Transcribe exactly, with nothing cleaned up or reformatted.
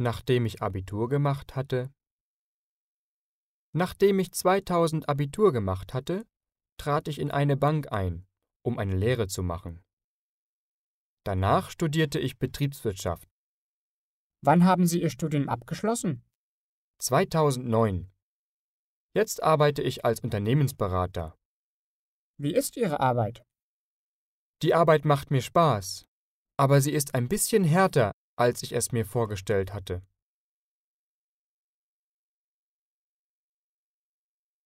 Nachdem ich Abitur gemacht hatte. Nachdem ich zweitausend Abitur gemacht hatte, trat ich in eine Bank ein, um eine Lehre zu machen. Danach studierte ich Betriebswirtschaft. Wann haben Sie Ihr Studium abgeschlossen? zweitausendneun. Jetzt arbeite ich als Unternehmensberater. Wie ist Ihre Arbeit? Die Arbeit macht mir Spaß, aber sie ist ein bisschen härter, als ich es mir vorgestellt hatte.